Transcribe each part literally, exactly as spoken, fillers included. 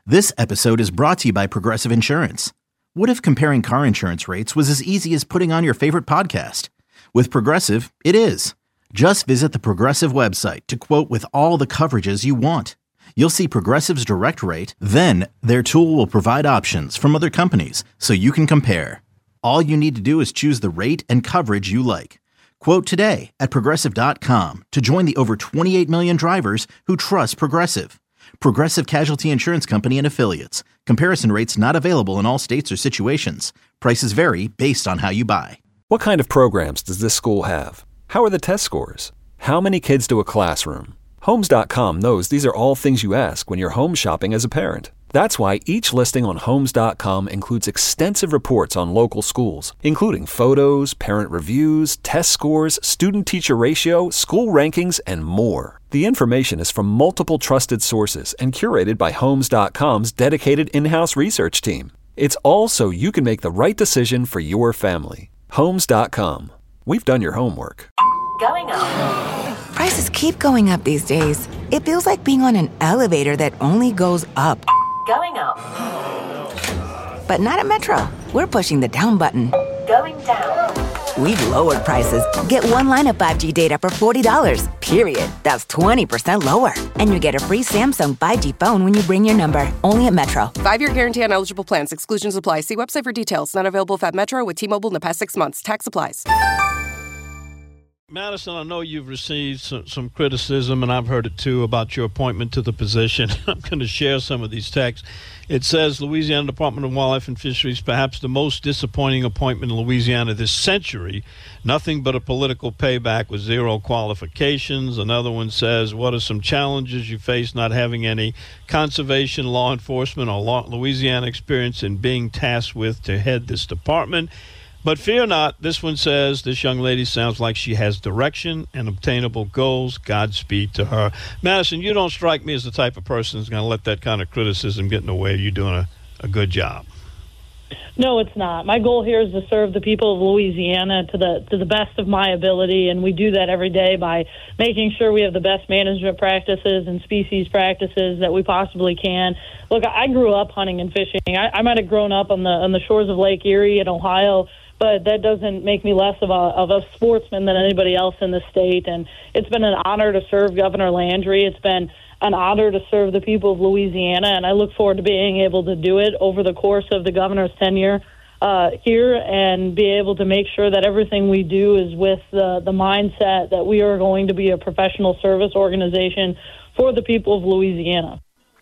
This episode is brought to you by Progressive Insurance. What if comparing car insurance rates was as easy as putting on your favorite podcast? With Progressive, it is. Just visit the Progressive website to quote with all the coverages you want. You'll see Progressive's direct rate, then their tool will provide options from other companies so you can compare. All you need to do is choose the rate and coverage you like. Quote today at progressive dot com to join the over twenty-eight million drivers who trust Progressive. Progressive Casualty Insurance Company and Affiliates. Comparison rates not available in all states or situations. Prices vary based on how you buy. What kind of programs does this school have? How are the test scores? How many kids do a classroom? Homes dot com knows these are all things you ask when you're home shopping as a parent. That's why each listing on Homes dot com includes extensive reports on local schools, including photos, parent reviews, test scores, student-teacher ratio, school rankings, and more. The information is from multiple trusted sources and curated by Homes dot com's dedicated in-house research team. It's all so you can make the right decision for your family. Homes dot com. We've done your homework. Going up. Prices keep going up these days. It feels like being on an elevator that only goes up. Going up. But not at Metro. We're pushing the down button. Going down. We've lowered prices. Get one line of five G data for forty dollars, period. That's twenty percent lower. And you get a free Samsung five G phone when you bring your number. Only at Metro. Five-year guarantee on eligible plans. Exclusions apply. See website for details. Not available at Metro with T-Mobile in the past six months. Tax applies. Madison, I know you've received some, some criticism, and I've heard it too, about your appointment to the position. I'm going to share some of these texts. It says, Louisiana Department of Wildlife and Fisheries, perhaps the most disappointing appointment in Louisiana this century. Nothing but a political payback with zero qualifications. Another one says, what are some challenges you face not having any conservation, law enforcement, or law, Louisiana experience in being tasked with to head this department? But fear not, this one says, this young lady sounds like she has direction and obtainable goals. Godspeed to her. Madison, you don't strike me as the type of person who's going to let that kind of criticism get in the way of you doing a, a good job. No, it's not. My goal here is to serve the people of Louisiana to the to the best of my ability, and we do that every day by making sure we have the best management practices and species practices that we possibly can. Look, I grew up hunting and fishing. I, I might have grown up on the on the shores of Lake Erie in Ohio, but that doesn't make me less of a of a sportsman than anybody else in the state. And it's been an honor to serve Governor Landry. It's been an honor to serve the people of Louisiana, and I look forward to being able to do it over the course of the governor's tenure uh, here and be able to make sure that everything we do is with the, the mindset that we are going to be a professional service organization for the people of Louisiana.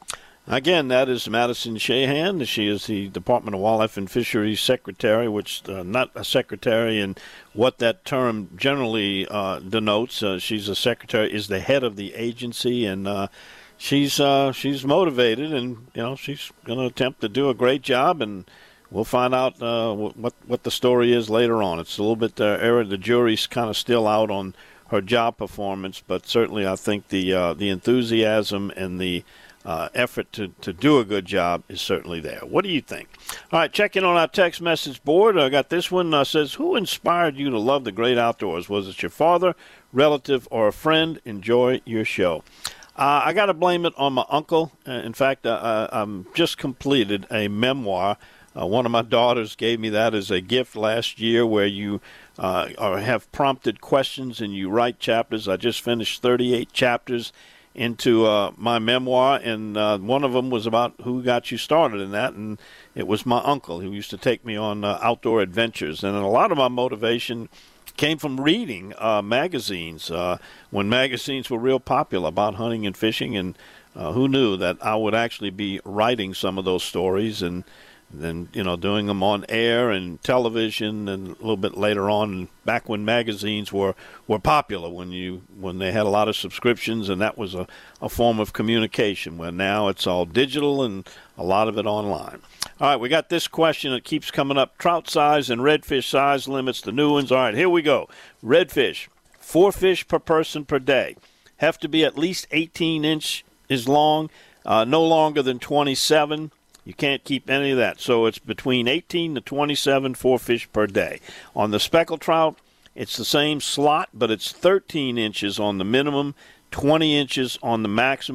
Again, that is Madison Shahan. She is the Department of Wildlife and Fisheries Secretary, which uh, not a secretary in what that term generally uh, denotes. Uh, she's a secretary, is the head of the agency, and uh, she's uh, she's motivated, and you know she's going to attempt to do a great job, and we'll find out uh, what what the story is later on. It's a little bit uh, era. The jury's kind of still out on her job performance, but certainly I think the uh, the enthusiasm and the Uh, effort to, to do a good job is certainly there. What do you think? All right, checking on our text message board. I got this one. Uh, says, who inspired you to love the great outdoors? Was it your father, relative, or a friend? Enjoy your show. Uh, I got to blame it on my uncle. Uh, in fact, uh, I'm just completed a memoir. Uh, one of my daughters gave me that as a gift last year, where you uh, are, have prompted questions and you write chapters. I just finished thirty-eight chapters into uh, my memoir, and uh, one of them was about who got you started in that, and it was my uncle who used to take me on uh, outdoor adventures. And a lot of my motivation came from reading uh, magazines uh, when magazines were real popular about hunting and fishing, and uh, who knew that I would actually be writing some of those stories and then, you know, doing them on air and television, and a little bit later on, back when magazines were, were popular, when you when they had a lot of subscriptions, and that was a, a form of communication, where now it's all digital and a lot of it online. All right, we got this question that keeps coming up. Trout size and redfish size limits, the new ones. All right, here we go. Redfish, four fish per person per day. Have to be at least eighteen inches long, uh, no longer than twenty-seven. You can't keep any of that. So it's between eighteen to twenty-seven, four fish per day. On the speckled trout, it's the same slot, but it's thirteen inches on the minimum, twenty inches on the maximum.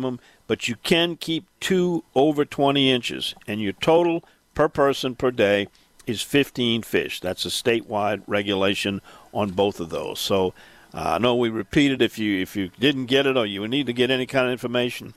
but you can keep two over twenty inches, and your total per person per day is fifteen fish. That's a statewide regulation on both of those. So uh, I know we repeated, if you if you didn't get it or you need to get any kind of information,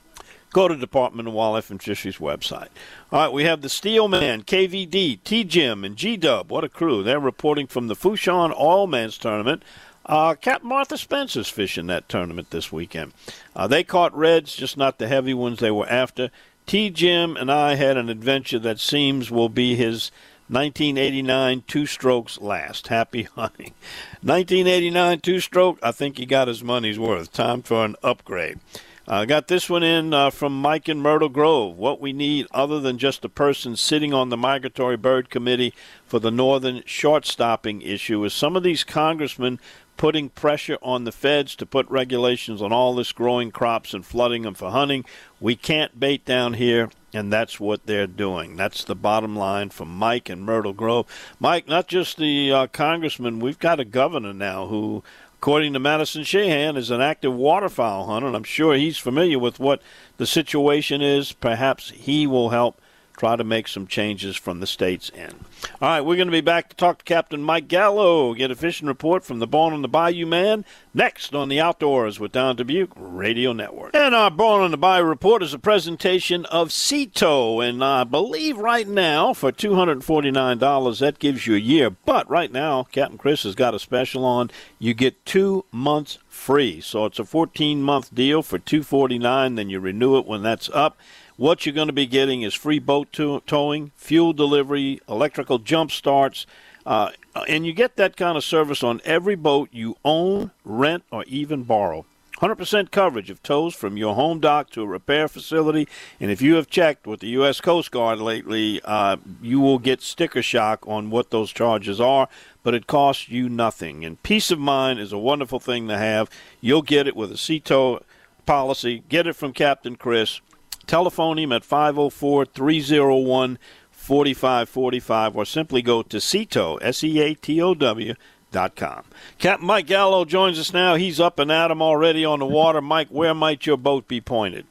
go to Department of Wildlife and Fisheries website. All right, we have the Steelman, K V D, T-Jim, and G-Dub. What a crew. They're reporting from the Fouchon Oilman's Tournament. Uh, Captain Martha Spencer's fishing that tournament this weekend. Uh, they caught reds, just not the heavy ones they were after. T-Jim and I had an adventure that seems will be his nineteen eighty-nine two-strokes last. Happy hunting. nineteen eighty-nine two-stroke, I think he got his money's worth. Time for an upgrade. I uh, got this one in uh, from Mike in Myrtle Grove. What we need, other than just a person sitting on the Migratory Bird Committee for the northern short-stopping issue, is some of these congressmen putting pressure on the feds to put regulations on all this growing crops and flooding them for hunting. We can't bait down here, and that's what they're doing. That's the bottom line from Mike in Myrtle Grove. Mike, not just the uh, congressman, we've got a governor now who, according to Madison Shahan, is an active waterfowl hunter, and I'm sure he's familiar with what the situation is. Perhaps he will help try to make some changes from the state's end. All right, we're going to be back to talk to Captain Mike Gallo, get a fishing report from the Born on the Bayou man, next on the Outdoors with Don Dubuque Radio Network. And our Born on the Bayou report is a presentation of Sea Tow, and I believe right now for two hundred forty-nine dollars that gives you a year. But right now, Captain Chris has got a special on. You get two months free, so it's a fourteen-month deal for two hundred forty-nine dollars, then you renew it when that's up. What you're going to be getting is free boat tow- towing, fuel delivery, electrical jump starts, uh, and you get that kind of service on every boat you own, rent, or even borrow. one hundred percent coverage of tows from your home dock to a repair facility, and if you have checked with the U S Coast Guard lately, uh, you will get sticker shock on what those charges are, but it costs you nothing. And peace of mind is a wonderful thing to have. You'll get it with a Sea Tow policy. Get it from Captain Chris. Telephone him at five oh four, three oh one, four five four five or simply go to Sea Tow, S E A T O W, dot com. Captain Mike Gallo joins us now. He's up and at him already on the water. Mike, where might your boat be pointed?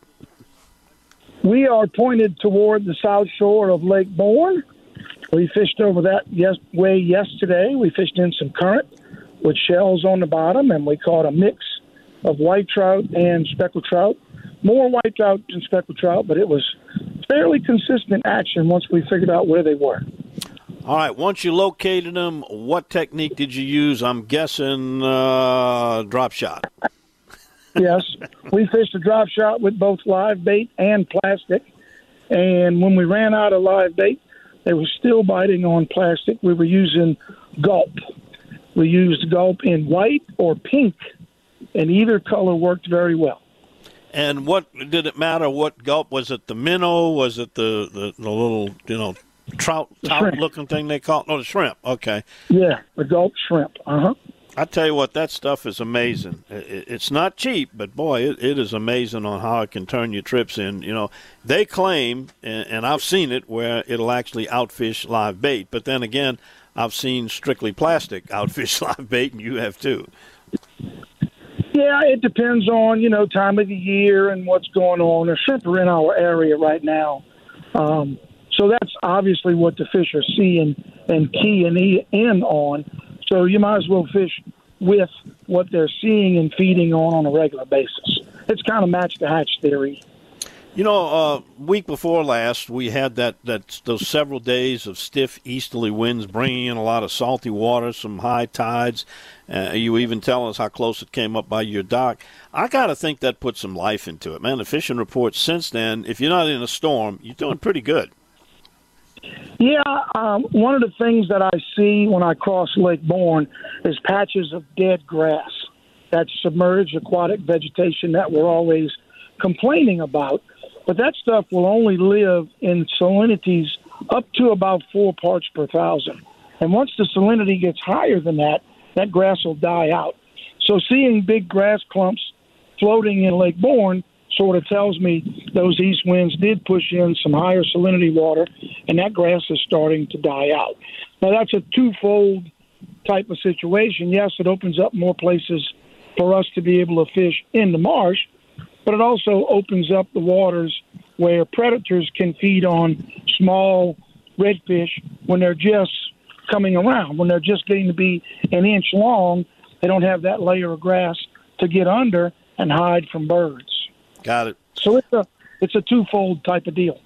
We are pointed toward the south shore of Lake Borgne. We fished over that yes- way yesterday. We fished in some current with shells on the bottom, and we caught a mix of white trout and speckled trout. More white trout than speckled trout, but it was fairly consistent action once we figured out where they were. All right, once you located them, what technique did you use? I'm guessing uh, drop shot. Yes, we fished a drop shot with both live bait and plastic, and when we ran out of live bait, they were still biting on plastic. We were using gulp. We used gulp in white or pink, and either color worked very well. And what did it matter? What gulp was it? The minnow? Was it the, the, the little you know trout top looking thing they call it? No, the shrimp. Okay. Yeah, the gulp shrimp. Uh huh. I tell you what, that stuff is amazing. It, it's not cheap, but boy, it, it is amazing on how it can turn your trips in. You know, they claim, and, and I've seen it, where it'll actually outfish live bait. But then again, I've seen strictly plastic outfish live bait, and you have too. Yeah, it depends on, you know, time of the year and what's going on. The shrimp are in our area right now. Um, so that's obviously what the fish are seeing and keying in on. So you might as well fish with what they're seeing and feeding on on a regular basis. It's kind of match the hatch theory. You know, uh, week before last, we had that, that those several days of stiff easterly winds bringing in a lot of salty water, some high tides. Uh, you even tell us how close it came up by your dock. I got to think that put some life into it, man. The fishing reports since then, if you're not in a storm, you're doing pretty good. Yeah, um, one of the things that I see when I cross Lake Borgne is patches of dead grass. That's submerged aquatic vegetation that we're always complaining about. But that stuff will only live in salinities up to about four parts per thousand. And once the salinity gets higher than that, that grass will die out. So seeing big grass clumps floating in Lake Borgne sort of tells me those east winds did push in some higher salinity water, and that grass is starting to die out. Now, that's a twofold type of situation. Yes, it opens up more places for us to be able to fish in the marsh, but it also opens up the waters where predators can feed on small redfish when they're just coming around. When they're just getting to be an inch long, they don't have that layer of grass to get under and hide from birds. Got it. So it's a it's a twofold type of deal.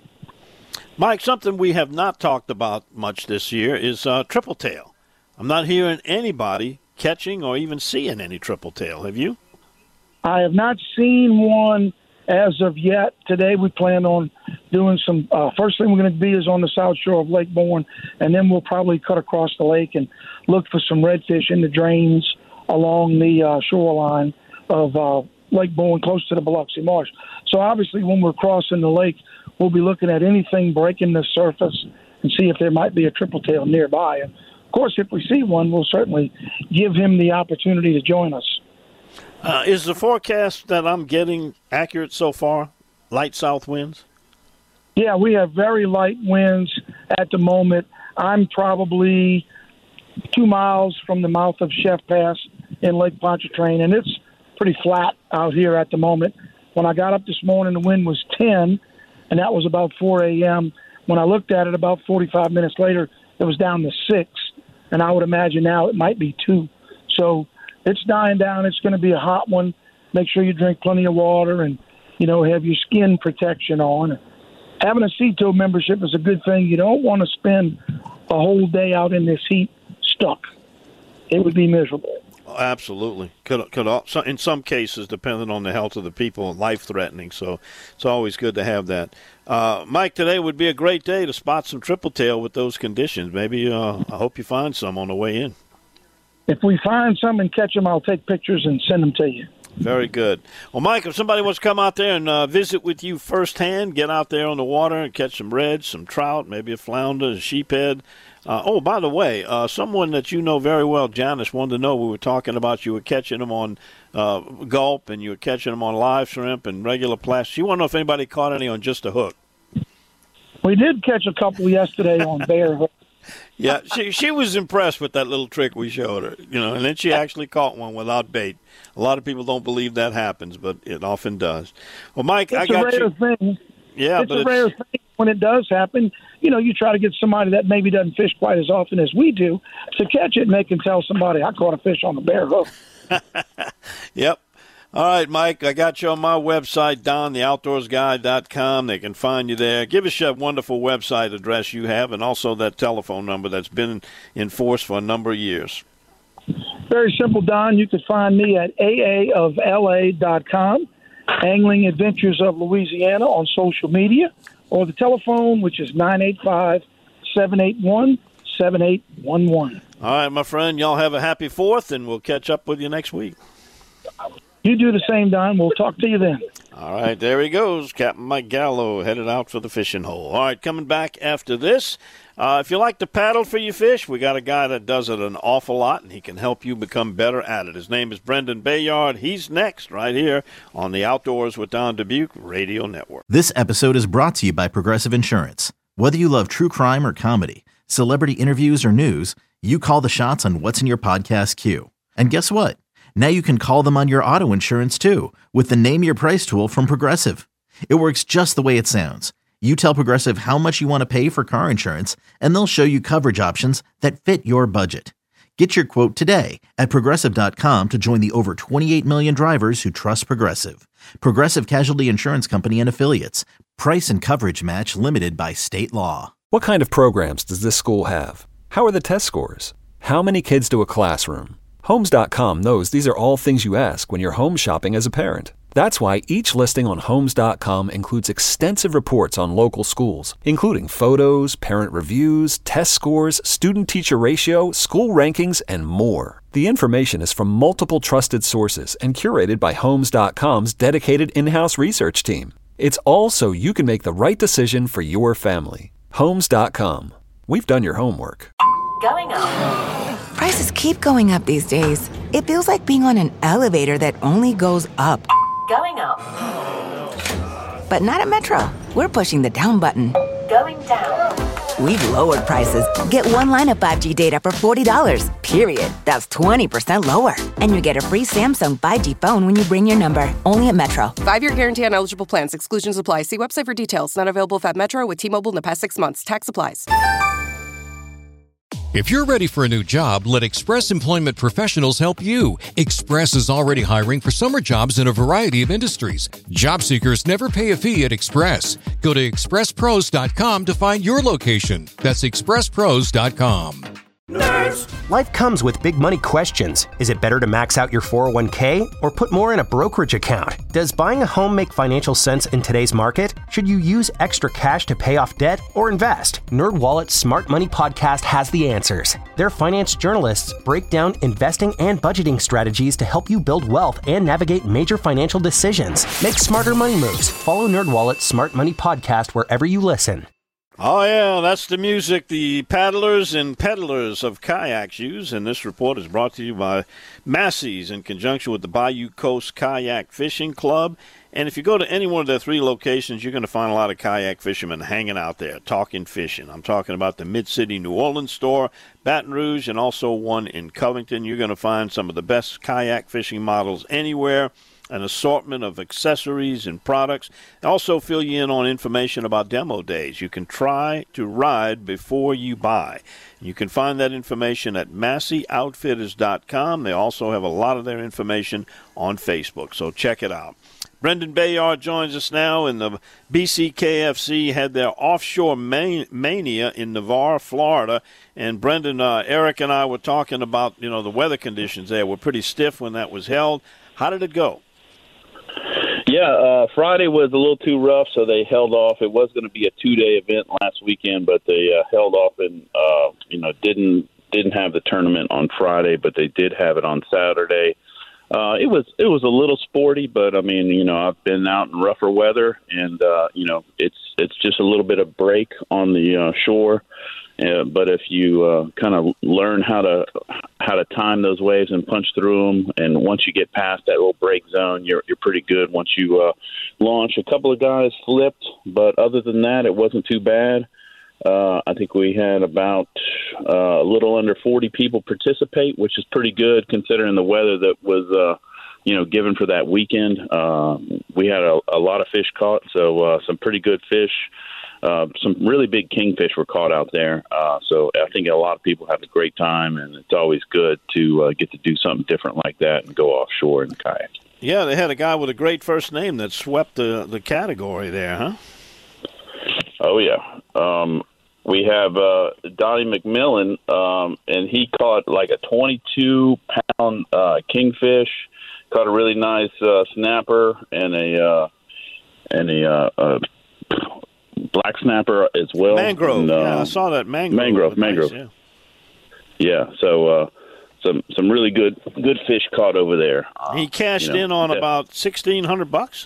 Mike, something we have not talked about much this year is uh, triple tail. I'm not hearing anybody catching or even seeing any triple tail. Have you? I have not seen one as of yet. Today we plan on doing some, uh, first thing we're going to be is on the south shore of Lake Bourne, and then we'll probably cut across the lake and look for some redfish in the drains along the uh, shoreline of uh, Lake Bourne, close to the Biloxi Marsh. So obviously when we're crossing the lake, we'll be looking at anything breaking the surface and see if there might be a triple tail nearby. And of course, if we see one, we'll certainly give him the opportunity to join us. Uh, is the forecast that I'm getting accurate so far? Light south winds? Yeah, we have very light winds at the moment. I'm probably two miles from the mouth of Chef Pass in Lake Pontchartrain, and it's pretty flat out here at the moment. When I got up this morning, the wind was ten, and that was about four a.m. When I looked at it about forty-five minutes later, it was down to six, and I would imagine now it might be two. So it's dying down. It's going to be a hot one. Make sure you drink plenty of water and, you know, have your skin protection on. Having a C T O membership is a good thing. You don't want to spend a whole day out in this heat stuck. It would be miserable. Oh, absolutely. Could could in some cases, depending on the health of the people, life-threatening. So it's always good to have that. Uh, Mike, today would be a great day to spot some triple tail with those conditions. Maybe uh, I hope you find some on the way in. If we find some and catch them, I'll take pictures and send them to you. Very good. Well, Mike, if somebody wants to come out there and uh, visit with you firsthand, get out there on the water and catch some reds, some trout, maybe a flounder, a sheephead. Uh, oh, by the way, uh, someone that you know very well, Janice, wanted to know, we were talking about you were catching them on uh, gulp and you were catching them on live shrimp and regular plastic. She wanted to know if anybody caught any on just a hook. We did catch a couple yesterday on bare hook. Yeah, she she was impressed with that little trick we showed her, you know, and then she actually caught one without bait. A lot of people don't believe that happens, but it often does. Well, Mike, it's I got you. It's a rare thing. Yeah, it's but a it's, rare thing when it does happen. You know, you try to get somebody that maybe doesn't fish quite as often as we do to catch it, and they can tell somebody, I caught a fish on the bare hook. Yep. All right, Mike, I got you on my website, don the outdoors guy dot com. They can find you there. Give us that wonderful website address you have and also that telephone number that's been in force for a number of years. Very simple, Don. You can find me at A A of L A dot com, Angling Adventures of Louisiana on social media, or the telephone, which is nine eight five, seven eight one, seven eight one one. All right, my friend, y'all have a happy fourth, and we'll catch up with you next week. You do the same, Don. We'll talk to you then. All right, there he goes. Captain Mike Gallo headed out for the fishing hole. All right, coming back after this. Uh, if you like to paddle for your fish, we got a guy that does it an awful lot, and he can help you become better at it. His name is Brendan Bayard. He's next right here on the Outdoors with Don Dubuque Radio Network. This episode is brought to you by Progressive Insurance. Whether you love true crime or comedy, celebrity interviews or news, you call the shots on what's in your podcast queue. And guess what? Now you can call them on your auto insurance, too, with the Name Your Price tool from Progressive. It works just the way it sounds. You tell Progressive how much you want to pay for car insurance, and they'll show you coverage options that fit your budget. Get your quote today at Progressive dot com to join the over twenty-eight million drivers who trust Progressive. Progressive Casualty Insurance Company and Affiliates. Price and coverage match limited by state law. What kind of programs does this school have? How are the test scores? How many kids do a classroom? Homes dot com knows these are all things you ask when you're home shopping as a parent. That's why each listing on Homes dot com includes extensive reports on local schools, including photos, parent reviews, test scores, student-teacher ratio, school rankings, and more. The information is from multiple trusted sources and curated by Homes dot com's dedicated in-house research team. It's all so you can make the right decision for your family. Homes dot com. We've done your homework. Going up. Prices keep going up these days. It feels like being on an elevator that only goes up. Going up. But not at Metro. We're pushing the down button. Going down. We've lowered prices. Get one line of five G data for forty dollars, period. That's twenty percent lower. And you get a free Samsung five G phone when you bring your number. Only at Metro. Five-year guarantee on eligible plans. Exclusions apply. See website for details. Not available if at Metro with T-Mobile in the past six months. Tax applies. If you're ready for a new job, let Express Employment Professionals help you. Express is already hiring for summer jobs in a variety of industries. Job seekers never pay a fee at Express. Go to express pros dot com to find your location. That's express pros dot com. Nerds! Life comes with big money questions. Is it better to max out your four oh one k or put more in a brokerage account? Does buying a home make financial sense in today's market? Should you use extra cash to pay off debt or invest? NerdWallet's Smart Money Podcast has the answers. Their finance journalists break down investing and budgeting strategies to help you build wealth and navigate major financial decisions. Make smarter money moves. Follow NerdWallet's Smart Money Podcast wherever you listen. Oh, yeah, that's the music the paddlers and peddlers of kayaks use, and this report is brought to you by Massey's in conjunction with the Bayou Coast Kayak Fishing Club. And if you go to any one of their three locations, you're going to find a lot of kayak fishermen hanging out there, talking fishing. I'm talking about the Mid-City New Orleans store, Baton Rouge, and also one in Covington. You're going to find some of the best kayak fishing models anywhere, an assortment of accessories and products. They also fill you in on information about demo days. You can try to ride before you buy. You can find that information at massey outfitters dot com. They also have a lot of their information on Facebook, so check it out. Brendan Bayard joins us now, and the B C K F C had their offshore man- mania in Navarre, Florida. And Brendan, uh, Eric and I were talking about, you know, the weather conditions there were pretty stiff when that was held. How did it go? Yeah, uh, Friday was a little too rough, so they held off. It was going to be a two-day event last weekend, but they uh, held off and uh, you know didn't didn't have the tournament on Friday, but they did have it on Saturday. Uh, it was it was a little sporty, but I mean, you know, I've been out in rougher weather, and uh, you know, it's it's just a little bit of break on the uh, shore. Uh, but if you uh, kind of learn how to how to time those waves and punch through them, and once you get past that little break zone, you're you're pretty good. Once you uh, launch, a couple of guys flipped, but other than that, it wasn't too bad. Uh, I think we had about uh, a little under forty people participate, which is pretty good considering the weather that was, uh, you know, given for that weekend. Uh, we had a, a lot of fish caught, so uh, some pretty good fish. Uh, some really big kingfish were caught out there. Uh, so I think a lot of people have a great time, and it's always good to uh, get to do something different like that and go offshore in the kayak. Yeah, they had a guy with a great first name that swept the, the category there, huh? Oh, yeah. Um, we have uh, Donnie McMillan, um, and he caught like a twenty-two pound uh, kingfish, caught a really nice uh, snapper and a uh, and a uh, uh, black snapper as well. Mangrove, and, uh, yeah, I saw that mangrove. Mangrove, mangrove. Nice, yeah. yeah, so uh, some some really good good fish caught over there. Uh, he cashed you know, in on yeah. about sixteen hundred bucks.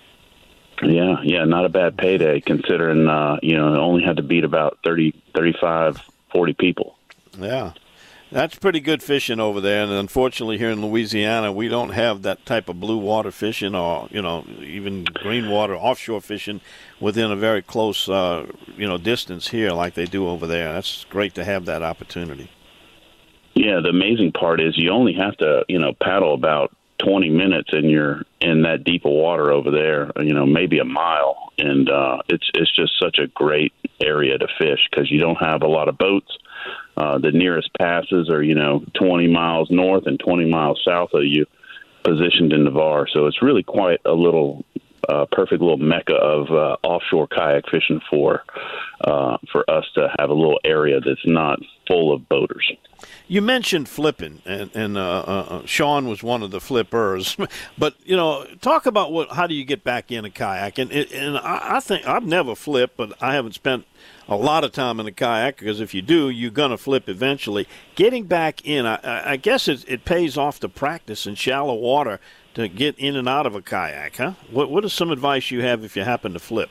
Yeah, yeah, not a bad payday considering, uh, you know, it only had to beat about thirty, thirty-five, forty people. Yeah, that's pretty good fishing over there. And unfortunately here in Louisiana, we don't have that type of blue water fishing or, you know, even green water offshore fishing within a very close, uh, you know, distance here like they do over there. That's great to have that opportunity. Yeah, the amazing part is you only have to, you know, paddle about twenty minutes and you're in that deep of water over there, you know, maybe a mile. And uh, it's it's just such a great area to fish because you don't have a lot of boats. Uh, the nearest passes are, you know, twenty miles north and twenty miles south of you, positioned in Navarre. So it's really quite a little uh, perfect little mecca of uh, offshore kayak fishing for uh, for us to have a little area that's not full of boaters. You mentioned flipping, and, and uh, uh, Sean was one of the flippers. But, you know, talk about what how do you get back in a kayak. And, and I, I think I've never flipped, but I haven't spent a lot of time in a kayak because if you do, you're going to flip eventually. Getting back in, I, I guess it, it pays off to practice in shallow water to get in and out of a kayak, huh? What, what is some advice you have if you happen to flip?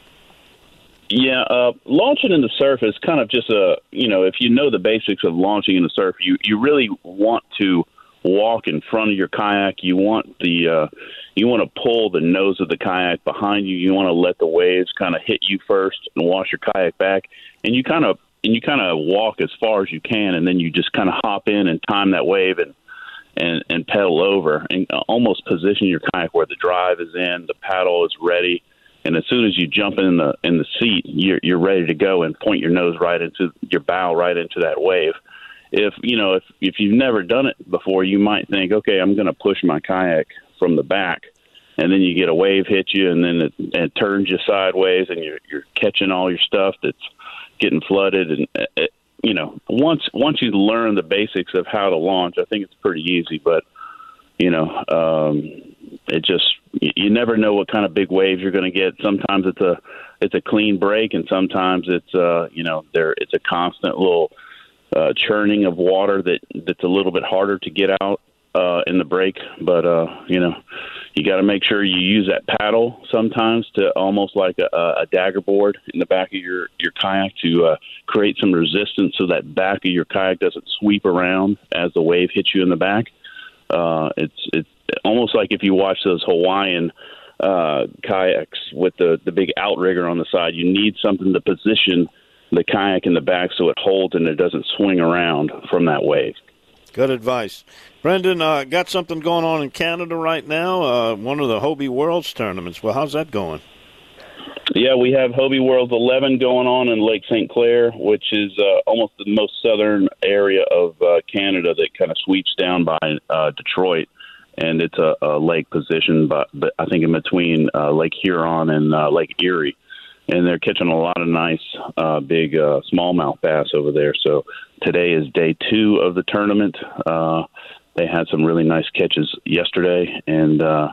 Yeah, uh, launching in the surf is kind of just a, you know, if you know the basics of launching in the surf, you, you really want to walk in front of your kayak. You want the, uh, you want to pull the nose of the kayak behind you. You want to let the waves kind of hit you first and wash your kayak back. And you kind of and you kind of walk as far as you can, and then you just kind of hop in and time that wave and and and pedal over and almost position your kayak where the drive is in, the paddle is ready, and as soon as you jump in the in the seat, you're you're ready to go and point your nose right into your bow right into that wave. If you know if if you've never done it before, you might think, okay, I'm going to push my kayak from the back, and then you get a wave hit you, and then it, it turns you sideways, and you're you're catching all your stuff that's getting flooded, and it, you know once once you learn the basics of how to launch, I think it's pretty easy. But you know, um, it just you never know what kind of big waves you're going to get. Sometimes it's a it's a clean break, and sometimes it's uh you know there it's a constant little uh, churning of water that that's a little bit harder to get out uh, in the break. But uh, you know, you got to make sure you use that paddle sometimes to almost like a, a dagger board in the back of your your kayak to uh, create some resistance, so that back of your kayak doesn't sweep around as the wave hits you in the back. Uh, it's it's almost like if you watch those Hawaiian uh, kayaks with the, the big outrigger on the side. You need something to position the kayak in the back so it holds and it doesn't swing around from that wave. Good advice. Brendan, uh, got something going on in Canada right now, uh, one of the Hobie Worlds tournaments. Well, how's that going? Yeah, we have Hobie Worlds eleven going on in Lake Saint Clair, which is uh, almost the most southern area of uh, Canada that kind of sweeps down by uh, Detroit. And it's a, a lake position, but, but I think in between uh, Lake Huron and uh, Lake Erie. And they're catching a lot of nice uh, big uh, smallmouth bass over there. So today is day two of the tournament. Uh, they had some really nice catches yesterday, and uh,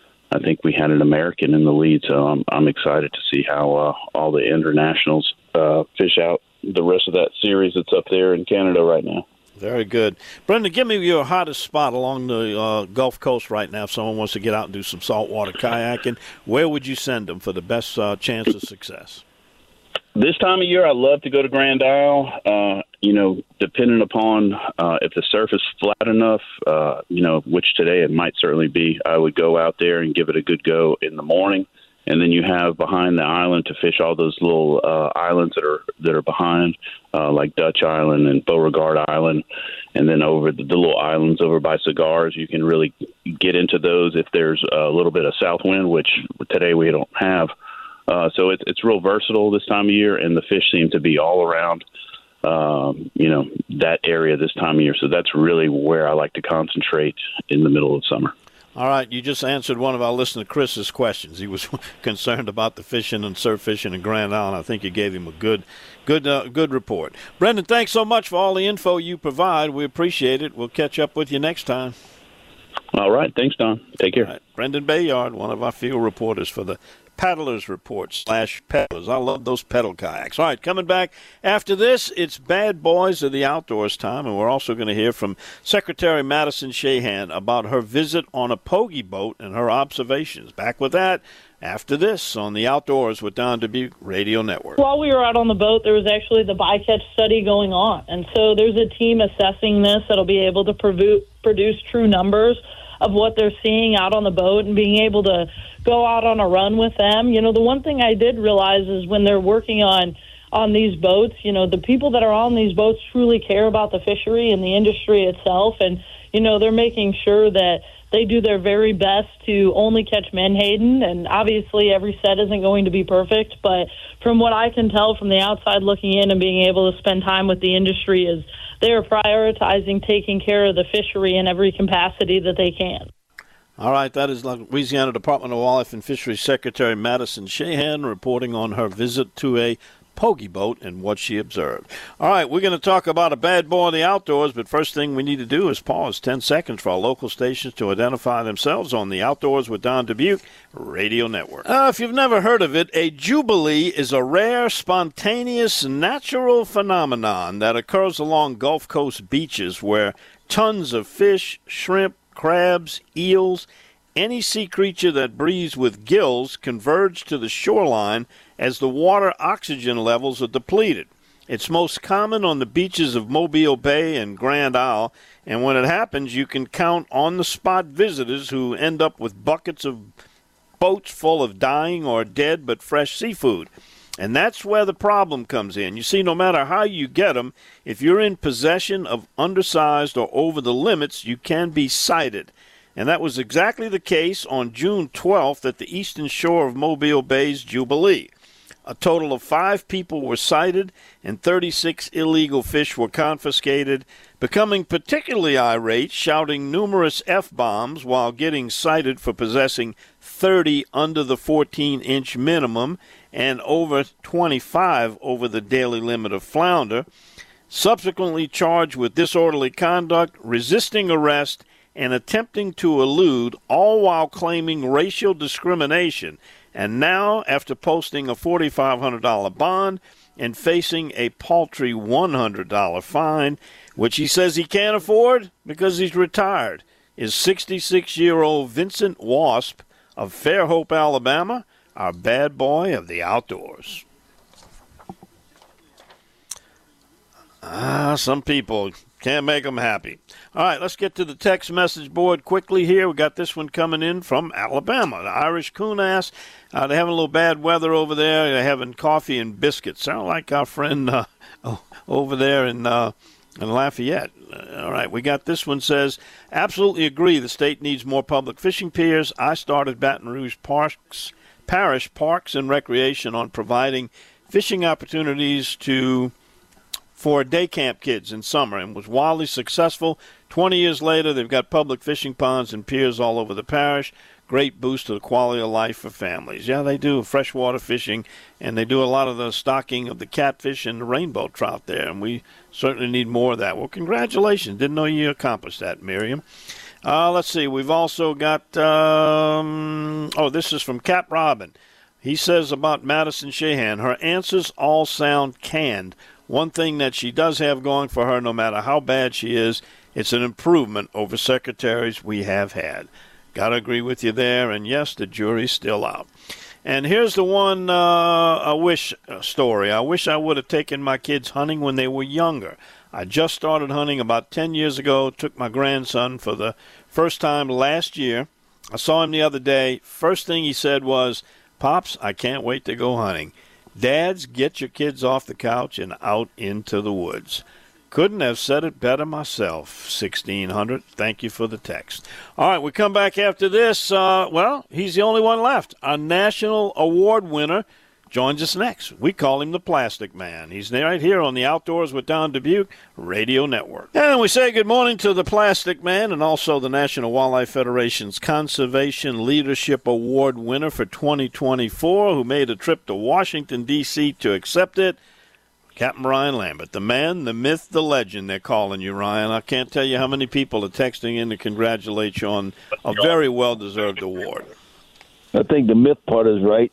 I think we had an American in the lead. So I'm, I'm excited to see how uh, all the internationals uh, fish out the rest of that series that's up there in Canada right now. Very good. Brendan, give me your hottest spot along the uh, Gulf Coast right now if someone wants to get out and do some saltwater kayaking. Where would you send them for the best uh, chance of success? This time of year, I love to go to Grand Isle. Uh, you know, depending upon uh, if the surf is flat enough, uh, you know, which today it might certainly be, I would go out there and give it a good go in the morning. And then you have behind the island to fish all those little uh, islands that are that are behind, uh, like Dutch Island and Beauregard Island. And then over the, the little islands over by Cigars, you can really get into those if there's a little bit of south wind, which today we don't have. Uh, so it's it's real versatile this time of year, and the fish seem to be all around, um, you know, that area this time of year. So that's really where I like to concentrate in the middle of summer. All right, you just answered one of our listener Chris's questions. He was concerned about the fishing and surf fishing in Grand Island. I think you gave him a good, good, uh, good report. Brendan, thanks so much for all the info you provide. We appreciate it. We'll catch up with you next time. All right, thanks, Don. Take care. All right. Brendan Bayard, one of our field reporters for the Paddlers Report slash Peddlers. I love those pedal kayaks. All right, coming back after this, it's Bad Boys of the Outdoors time, and we're also going to hear from Secretary Madison Shahan about her visit on a pogie boat and her observations. Back with that after this on the Outdoors with Don Dubuque Radio Network. While we were out on the boat, there was actually the bycatch study going on, and so there's a team assessing this that'll be able to provu- produce true numbers of what they're seeing out on the boat and being able to go out on a run with them. You know, the one thing I did realize is when they're working on on these boats, you know, the people that are on these boats truly care about the fishery and the industry itself. And, you know, they're making sure that they do their very best to only catch menhaden. And obviously every set isn't going to be perfect. But from what I can tell from the outside looking in and being able to spend time with the industry is they are prioritizing taking care of the fishery in every capacity that they can. All right, that is Louisiana Department of Wildlife and Fisheries Secretary Madison Shahan reporting on her visit to a pogie boat and what she observed. All right, we're going to talk about a bad boy in the outdoors, but first thing we need to do is pause ten seconds for our local stations to identify themselves on the Outdoors with Don Dubuque Radio Network. Uh, if you've never heard of it, a jubilee is a rare, spontaneous, natural phenomenon that occurs along Gulf Coast beaches where tons of fish, shrimp, crabs, eels, any sea creature that breathes with gills converge to the shoreline as the water oxygen levels are depleted. It's most common on the beaches of Mobile Bay and Grand Isle, and when it happens, you can count on-the-spot visitors who end up with buckets of boats full of dying or dead but fresh seafood. And that's where the problem comes in. You see, no matter how you get them, if you're in possession of undersized or over the limits, you can be cited. And that was exactly the case on June twelfth at the eastern shore of Mobile Bay's Jubilee. A total of five people were cited and thirty-six illegal fish were confiscated, becoming particularly irate, shouting numerous F-bombs while getting cited for possessing thirty under the fourteen-inch minimum and over twenty-five over the daily limit of flounder, subsequently charged with disorderly conduct, resisting arrest, and attempting to elude, all while claiming racial discrimination. And now, after posting a four thousand five hundred dollars bond and facing a paltry one hundred dollars fine, which he says he can't afford because he's retired, is sixty-six-year-old Vincent Wasp of Fairhope, Alabama, our bad boy of the outdoors. Ah, some people can't make them happy. All right, let's get to the text message board quickly here. We got this one coming in from Alabama. The Irish coon ass, uh, they're having a little bad weather over there. They're having coffee and biscuits. Sound like our friend uh, oh, over there in, uh, in Lafayette. Uh, all right, we got this one says, absolutely agree the state needs more public fishing piers. I started Baton Rouge Parks, Parish Parks and Recreation on providing fishing opportunities to for day camp kids in summer and was wildly successful. twenty years later, they've got public fishing ponds and piers all over the parish. Great boost to the quality of life for families. Yeah, they do freshwater fishing, and they do a lot of the stocking of the catfish and the rainbow trout there, and we certainly need more of that. Well, congratulations. Didn't know you accomplished that, Miriam. Uh, let's see. We've also got, um, oh, this is from Cap Robin. He says about Madison Shahan, her answers all sound canned. One thing that she does have going for her, no matter how bad she is, it's an improvement over secretaries we have had. Got to agree with you there, and yes, the jury's still out. And here's the one, uh, a wish story. I wish I would have taken my kids hunting when they were younger. I just started hunting about ten years ago, took my grandson for the first time last year. I saw him the other day. First thing he said was, Pops, I can't wait to go hunting. Dads, get your kids off the couch and out into the woods. Couldn't have said it better myself, sixteen hundred. Thank you for the text. All right, we come back after this. Uh, well, he's the only one left. Our national award winner joins us next. We call him the Plastic Man. He's right here on the Outdoors with Don Dubuque Radio Network. And we say good morning to the Plastic Man and also the National Wildlife Federation's Conservation Leadership Award winner for twenty twenty-four, who made a trip to Washington, D C to accept it, Captain Ryan Lambert. The man, the myth, the legend, they're calling you, Ryan. I can't tell you how many people are texting in to congratulate you on a very well-deserved award. I think the myth part is right.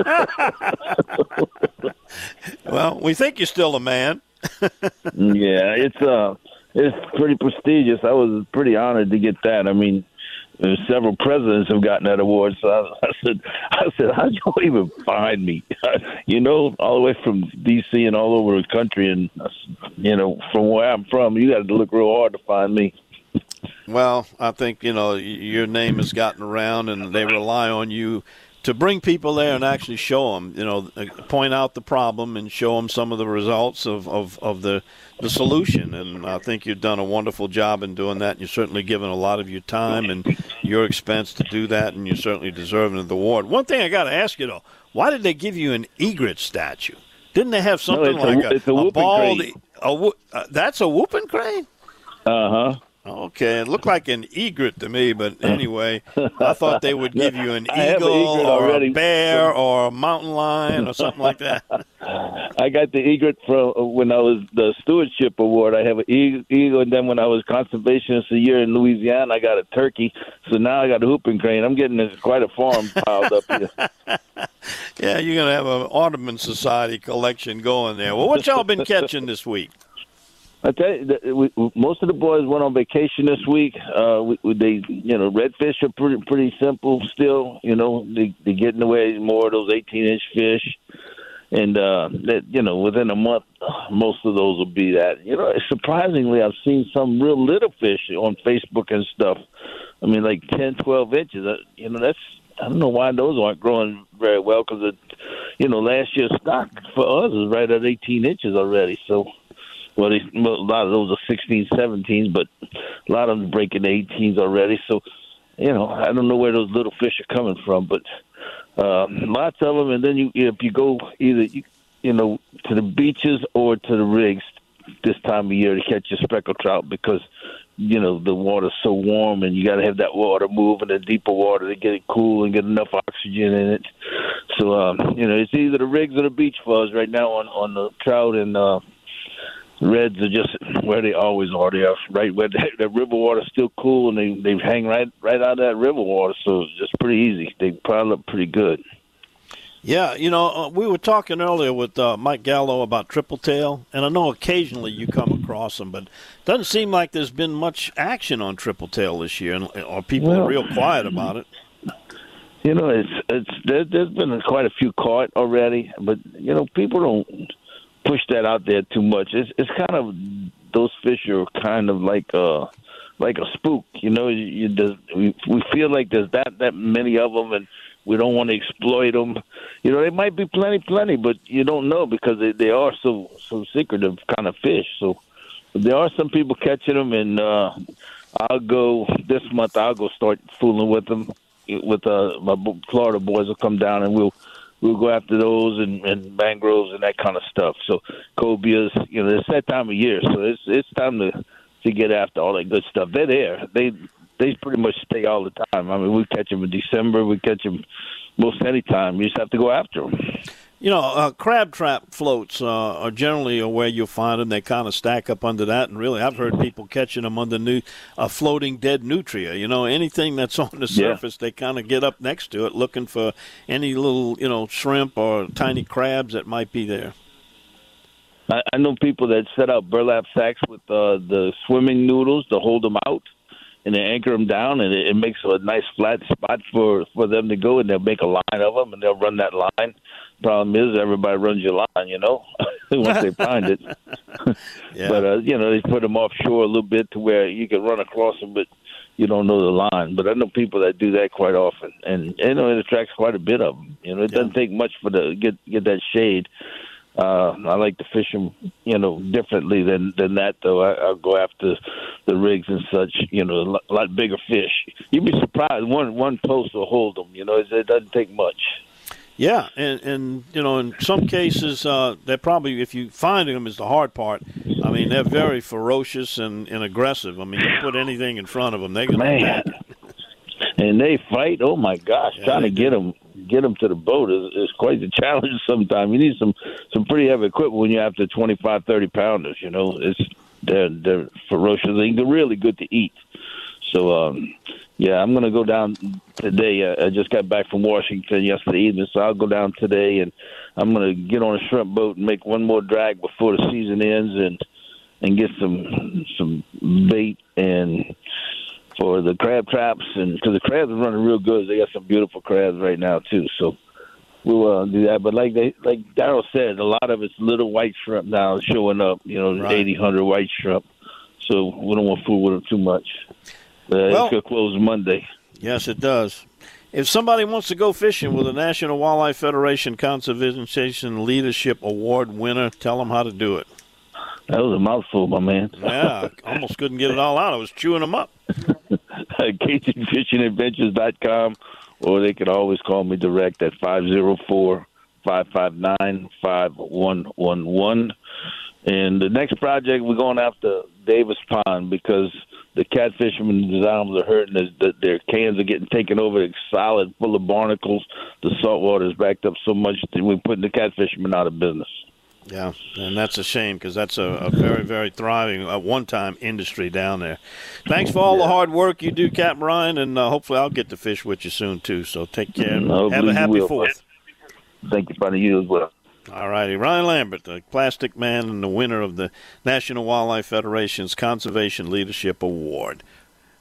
Well, we think you're still a man. Yeah, it's uh, it's pretty prestigious. I was pretty honored to get that. I mean, there's several presidents have gotten that award. So I, I said, I said, how'd you even find me? You know, all the way from D C and all over the country, and you know, from where I'm from, you got to look real hard to find me. Well, I think, you know, your name has gotten around, and they rely on you to bring people there and actually show them, you know, point out the problem and show them some of the results of, of, of the, the solution. And I think you've done a wonderful job in doing that. And you've certainly given a lot of your time and your expense to do that, and you're certainly deserving of the award. One thing I got to ask you, though, why did they give you an egret statue? Didn't they have something no, like a, a, it's a, a bald crane. A, uh, that's a whooping crane? Uh-huh. Okay, it looked like an egret to me, but anyway, I thought they would give you an I eagle an or already. a bear or a mountain lion or something like that. I got the egret from when I was the stewardship award. I have an eagle, and then when I was conservationist a year in Louisiana, I got a turkey. So now I got a whooping crane. I'm getting this, quite a farm piled up here. Yeah, you're going to have an Audubon Society collection going there. Well, what y'all been catching this week? I tell you, the, we, most of the boys went on vacation this week. Uh, we, we, they, you know, redfish are pretty pretty simple still. You know, they they getting away more of those eighteen inch fish, and uh, that you know, within a month, most of those will be that. You know, surprisingly, I've seen some real little fish on Facebook and stuff. I mean, like ten, twelve inches. You know, that's I don't know why those aren't growing very well because, you know, last year's stock for us is right at eighteen inches already. So, well, they, well, a lot of those are sixteen, seventeens, but a lot of them breaking the eighteens already. So, you know, I don't know where those little fish are coming from, but uh, lots of them. And then you, if you go either, you, you know, to the beaches or to the rigs this time of year to catch your speckled trout because, you know, the water's so warm and you got to have that water move in the deeper water to get it cool and get enough oxygen in it. So, um, you know, it's either the rigs or the beach for us right now on, on the trout, and uh, reds are just where they always are. They are right where the, the river water's still cool, and they, they hang right right out of that river water, so it's just pretty easy. They pile up pretty good. Yeah, you know, uh, we were talking earlier with uh, Mike Gallo about triple tail, and I know occasionally you come across them, but it doesn't seem like there's been much action on triple tail this year, and, or people well, are real quiet about it. You know, it's it's there, there's been quite a few caught already, but you know, people don't push that out there too much. It's it's kind of those fish are kind of like a like a spook. You know, you, you just, we we feel like there's that that many of them, and we don't want to exploit them. You know, there might be plenty, plenty, but you don't know because they, they are so so secretive kind of fish. So there are some people catching them, and uh, I'll go this month. I'll go start fooling with them. With uh, my Florida boys will come down, and we'll we'll go after those and, and mangroves and that kind of stuff. So cobias, you know, it's that time of year, so it's it's time to to get after all that good stuff. They're there. They they pretty much stay all the time. I mean, we catch them in December. We catch them most any time. You just have to go after them. You know, uh, crab trap floats uh, are generally where you'll find them. They kind of stack up under that, and really, I've heard people catching them under new, uh, floating dead nutria. You know, anything that's on the surface, yeah. They kind of get up next to it, looking for any little, you know, shrimp or tiny crabs that might be there. I, I know people that set up burlap sacks with uh, the swimming noodles to hold them out, and they anchor them down, and it, it makes a nice flat spot for, for them to go, and they'll make a line of them, and they'll run that line. Problem is, everybody runs your line, you know, once they find it. Yeah. But, uh, you know, they put them offshore a little bit to where you can run across them, but you don't know the line. But I know people that do that quite often, and, you know, it attracts quite a bit of them. You know, it yeah. doesn't take much for the get get that shade. Uh, I like to fish them, you know, differently than, than that, though. I, I'll go after the rigs and such, you know, a lot, a lot bigger fish. You'd be surprised. One one post will hold them, you know. It, it doesn't take much. Yeah, and, and you know, in some cases, uh, they're probably, if you finding them is the hard part. I mean, they're very ferocious and, and aggressive. I mean, you put anything in front of them, they're going to attack it. And they fight. Oh my gosh, yeah, trying to get them get them to the boat is, is quite the challenge. Sometimes you need some some pretty heavy equipment when you're after twenty-five, thirty pounders. You know, it's they're they're ferocious. They're really good to eat. So, um, yeah, I'm going to go down today. I just got back from Washington yesterday evening, so I'll go down today, and I'm going to get on a shrimp boat and make one more drag before the season ends, and and get some some bait and for the crab traps, and because the crabs are running real good. They got some beautiful crabs right now too. So we'll uh, do that. But like they like Darryl said, a lot of it's little white shrimp now showing up. You know, right. eighty, one hundred white shrimp. So we don't want to fool with them too much. Uh, well, it's going to close Monday. Yes, it does. If somebody wants to go fishing with a National Wildlife Federation Conservation Leadership Award winner, tell them how to do it. That was a mouthful, my man. Yeah, I almost couldn't get it all out. I was chewing them up. Cajun Fishing Adventures dot com, or they can always call me direct at five oh four, five five nine, five one one one. And the next project, we're going after Davis Pond because the catfishermen and designs are hurting. Their, their cans are getting taken over. It's solid, full of barnacles. The salt water is backed up so much that we're putting the catfishermen out of business. Yeah, and that's a shame because that's a, a very, very thriving, at one time, industry down there. Thanks for all yeah. the hard work you do, Captain Ryan, and uh, hopefully I'll get to fish with you soon, too. So take care. No, Have a happy fourth. Thank you, buddy. You as well. All righty. Ryan Lambert, the plastic man and the winner of the National Wildlife Federation's Conservation Leadership Award.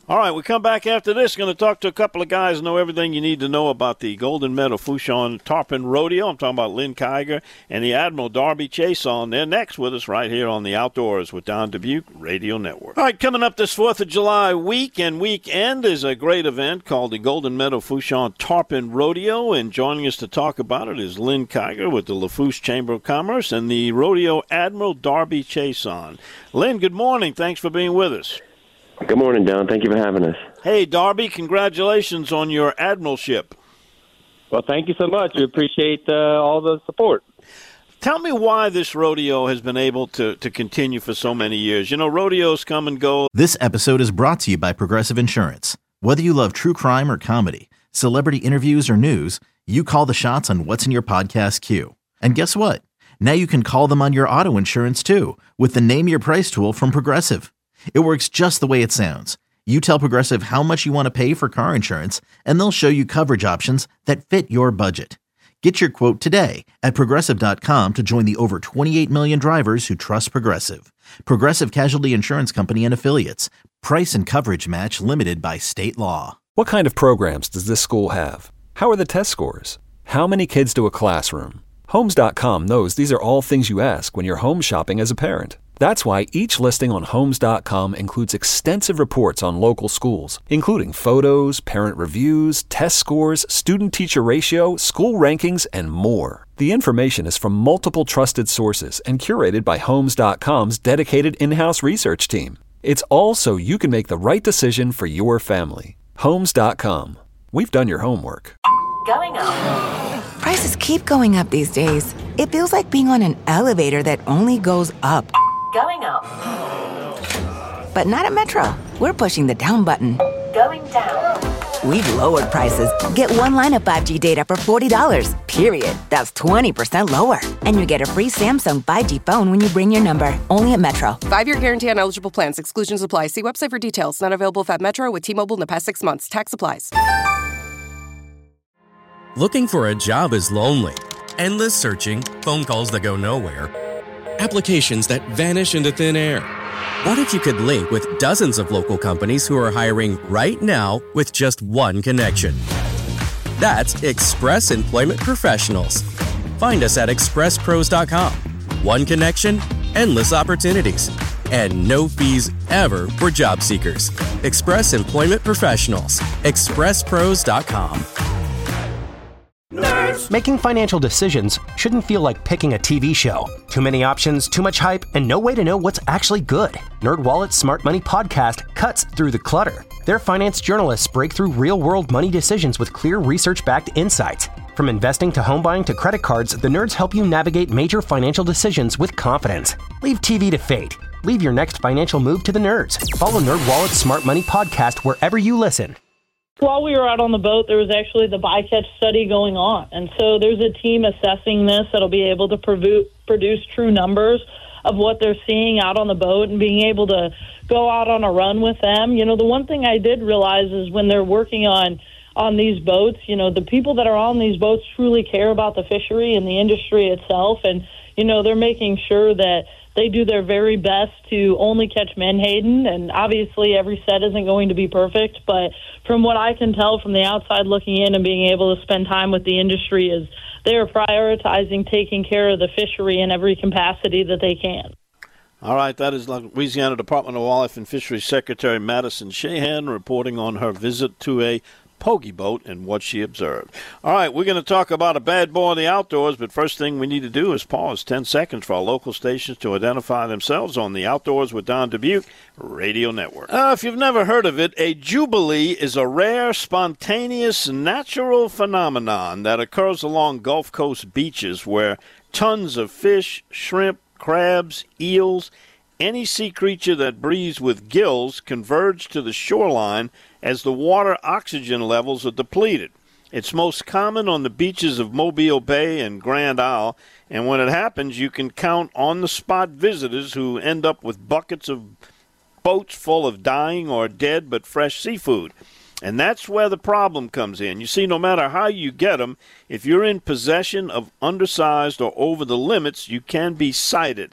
All right, we come back after this. Going to talk to a couple of guys who know everything you need to know about the Golden Meadow Fourchon Tarpon Rodeo. I'm talking about Lynn Kiger and the Admiral Darby Chason. They're next with us right here on the Outdoors with Don Dubuque Radio Network. All right, coming up this fourth of July week and weekend is a great event called the Golden Meadow Fourchon Tarpon Rodeo, and joining us to talk about it is Lynn Kiger with the Lafourche Chamber of Commerce and the Rodeo Admiral Darby Chason. Lynn, good morning. Thanks for being with us. Good morning, Don. Thank you for having us. Hey, Darby, congratulations on your admiralship. Well, thank you so much. We appreciate uh, all the support. Tell me why this rodeo has been able to, to continue for so many years. You know, rodeos come and go. This episode is brought to you by Progressive Insurance. Whether you love true crime or comedy, celebrity interviews or news, you call the shots on what's in your podcast queue. And guess what? Now you can call them on your auto insurance, too, with the Name Your Price tool from Progressive. It works just the way it sounds. You tell Progressive how much you want to pay for car insurance, and they'll show you coverage options that fit your budget. Get your quote today at Progressive dot com to join the over twenty-eight million drivers who trust Progressive. Progressive Casualty Insurance Company and Affiliates. Price and coverage match limited by state law. What kind of programs does this school have? How are the test scores? How many kids do a classroom? Homes dot com knows these are all things you ask when you're home shopping as a parent. That's why each listing on Homes dot com includes extensive reports on local schools, including photos, parent reviews, test scores, student-teacher ratio, school rankings, and more. The information is from multiple trusted sources and curated by Homes dot com's dedicated in-house research team. It's all so you can make the right decision for your family. Homes dot com. We've done your homework. Going up. Prices keep going up these days. It feels like being on an elevator that only goes up. Going up. But not at Metro. We're pushing the down button. Going down. We've lowered prices. Get one line of five G data for forty dollars, period. That's twenty percent lower. And you get a free Samsung five G phone when you bring your number. Only at Metro. Five-year guarantee on eligible plans. Exclusions apply. See website for details. Not available if at Metro with T-Mobile in the past six months. Tax applies. Looking for a job is lonely. Endless searching, phone calls that go nowhere, applications that vanish into thin air. What if you could link with dozens of local companies who are hiring right now with just one connection? That's Express Employment Professionals. Find us at express pros dot com. One connection, endless opportunities, and no fees ever for job seekers. Express Employment Professionals. express pros dot com. Nerds. Making financial decisions shouldn't feel like picking a T V show. Too many options, too much hype, and no way to know what's actually good. NerdWallet's Smart Money Podcast cuts through the clutter. Their finance journalists break through real-world money decisions with clear research-backed insights. From investing to home buying to credit cards, the nerds help you navigate major financial decisions with confidence. Leave T V to fate. Leave your next financial move to the nerds. Follow NerdWallet's Smart Money Podcast wherever you listen. While we were out on the boat, there was actually the bycatch study going on. And so there's a team assessing this that'll be able to provu- produce true numbers of what they're seeing out on the boat and being able to go out on a run with them. You know, the one thing I did realize is when they're working on on these boats, you know, the people that are on these boats truly care about the fishery and the industry itself. And, you know, they're making sure that they do their very best to only catch menhaden, and obviously every set isn't going to be perfect, but from what I can tell from the outside looking in and being able to spend time with the industry is they are prioritizing taking care of the fishery in every capacity that they can. All right, that is Louisiana Department of Wildlife and Fisheries Secretary Madison Shahan reporting on her visit to a pogie boat and what she observed. All right, we're going to talk about a bad boy of the outdoors, but first thing we need to do is pause ten seconds for our local stations to identify themselves on the Outdoors with Don Dubuque Radio Network. Uh, if you've never heard of it, a jubilee is a rare, spontaneous, natural phenomenon that occurs along Gulf Coast beaches where tons of fish, shrimp, crabs, eels, any sea creature that breathes with gills converge to the shoreline as the water oxygen levels are depleted. It's most common on the beaches of Mobile Bay and Grand Isle, and when it happens, you can count on-the-spot visitors who end up with buckets of boats full of dying or dead but fresh seafood. And that's where the problem comes in. You see, no matter how you get them, if you're in possession of undersized or over the limits, you can be cited.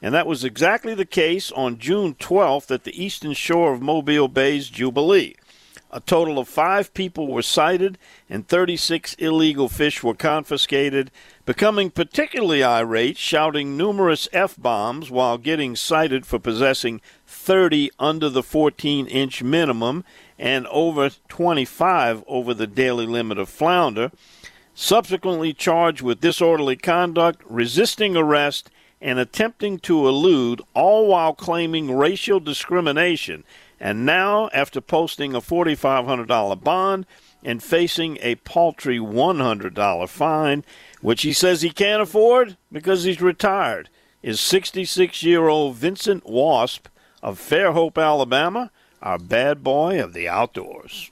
And that was exactly the case on June twelfth at the eastern shore of Mobile Bay's Jubilee. A total of five people were cited and thirty-six illegal fish were confiscated, becoming particularly irate, shouting numerous F-bombs while getting cited for possessing thirty under the fourteen-inch minimum and over twenty-five over the daily limit of flounder, subsequently charged with disorderly conduct, resisting arrest, and attempting to elude, all while claiming racial discrimination. And now, after posting a four thousand five hundred dollars bond and facing a paltry one hundred dollars fine, which he says he can't afford because he's retired, is sixty-six-year-old Vincent Wasp of Fairhope, Alabama, our bad boy of the outdoors.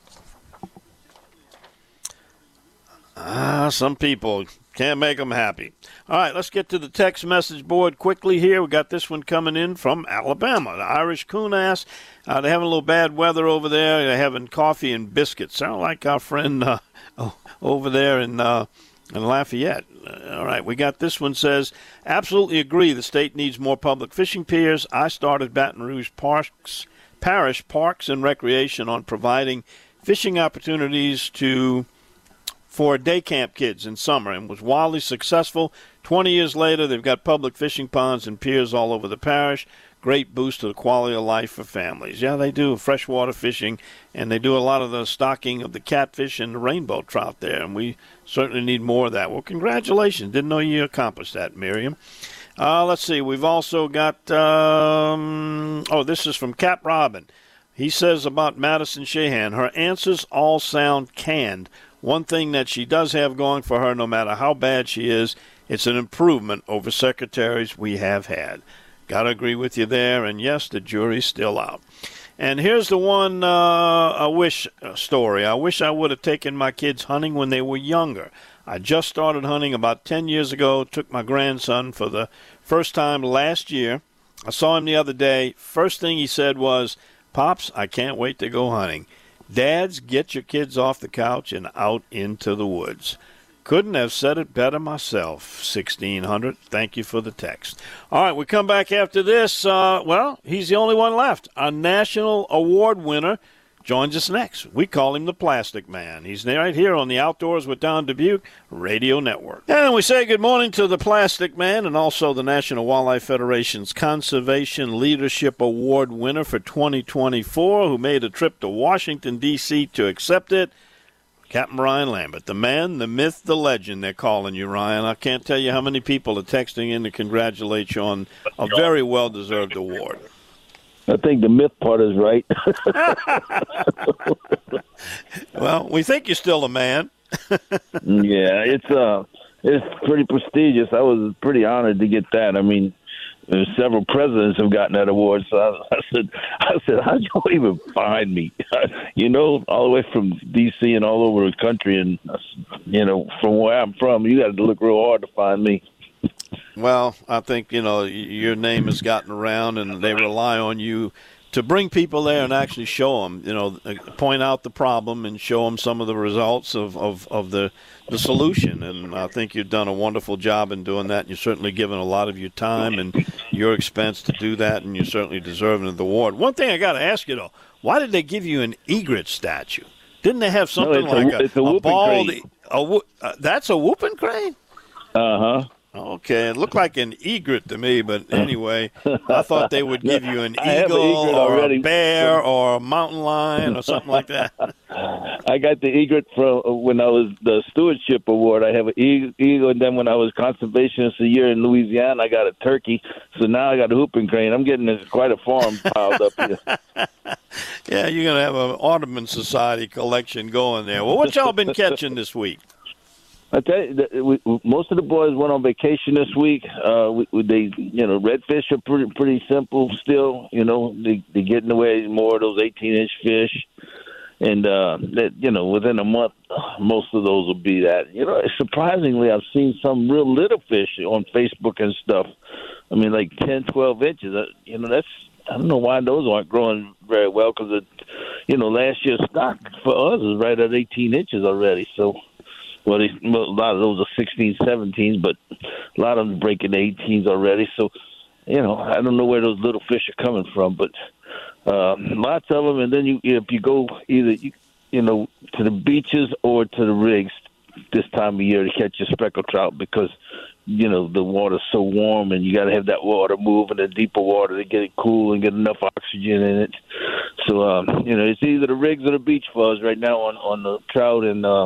Ah, some people can't make them happy. All right, let's get to the text message board quickly here. We got this one coming in from Alabama. The Irish coon ass, uh, they're having a little bad weather over there. They're having coffee and biscuits. Sound like our friend uh, oh, over there in, uh, in Lafayette. Uh, all right, we got this one says, absolutely agree the state needs more public fishing piers. I started Baton Rouge Parks, Parish Parks and Recreation on providing fishing opportunities to for day camp kids in summer and was wildly successful. twenty years later, they've got public fishing ponds and piers all over the parish. Great boost to the quality of life for families. Yeah, they do freshwater fishing, and they do a lot of the stocking of the catfish and the rainbow trout there, and we certainly need more of that. Well, congratulations. Didn't know you accomplished that, Miriam. Uh, let's see. We've also got, um, oh, this is from Cap Robin. He says about Madison Shahan, her answers all sound canned. One thing that she does have going for her, no matter how bad she is, it's an improvement over secretaries we have had. Got to agree with you there, and yes, the jury's still out. And here's the one, uh, a wish story. I wish I would have taken my kids hunting when they were younger. I just started hunting about ten years ago, took my grandson for the first time last year. I saw him the other day. First thing he said was, Pops, I can't wait to go hunting. Dads, get your kids off the couch and out into the woods. Couldn't have said it better myself, sixteen hundred. Thank you for the text. All right, we come back after this. Uh, well, he's the only one left. Our national award winner joins us next. We call him the Plastic Man. He's right here on the Outdoors with Don Dubuque Radio Network. And we say good morning to the Plastic Man and also the National Wildlife Federation's Conservation Leadership Award winner for twenty twenty-four, who made a trip to Washington, D C to accept it, Captain Ryan Lambert. The man, the myth, the legend, they're calling you, Ryan. I can't tell you how many people are texting in to congratulate you on a very well-deserved award. I think the myth part is right. Well, we think you're still a man. Yeah, it's uh, it's pretty prestigious. I was pretty honored to get that. I mean, there's several presidents have gotten that award, so I, I said, I said, how'd you even find me? You know, all the way from D C and all over the country, and you know, from where I'm from, you got to look real hard to find me. Well, I think, you know, your name has gotten around, and they rely on you to bring people there and actually show them, you know, point out the problem and show them some of the results of, of, of the, the solution. And I think you've done a wonderful job in doing that. And you've certainly given a lot of your time and your expense to do that, and you're certainly deserving of the award. One thing I got to ask you, though, why did they give you an egret statue? Didn't they have something no, like a, a, it's a, a bald crane. A, uh, that's a whooping crane? Uh-huh. Okay, it looked like an egret to me, but anyway, I thought they would give you an I eagle an or already. a bear or a mountain lion or something like that. I got the egret from when I was the stewardship award. I have an eagle, and then when I was conservationist a year in Louisiana, I got a turkey. So now I got a whooping crane. I'm getting this, quite a farm piled up here. Yeah, you're going to have an Audubon Society collection going there. Well, what y'all been catching this week? I tell you, the, we, most of the boys went on vacation this week. Uh, we, we, they, you know, redfish are pretty pretty simple still. You know, they they getting away more of those eighteen inch fish, and uh, that you know, within a month, most of those will be that. You know, surprisingly, I've seen some real little fish on Facebook and stuff. I mean, like ten, twelve inches. You know, that's I don't know why those aren't growing very well because, you know, last year's stock for us is right at eighteen inches already. So. Well, they, well, a lot of those are sixteens, seventeens, but a lot of them breaking the eighteens already. So you know, I don't know where those little fish are coming from, but uh, lots of them. And then you, if you go either, you, you know, to the beaches or to the rigs this time of year to catch your speckled trout, because, you know, the water's so warm and you got to have that water move in the deeper water to get it cool and get enough oxygen in it. So, um, you know, it's either the rigs or the beach for us right now on, on the trout, and uh,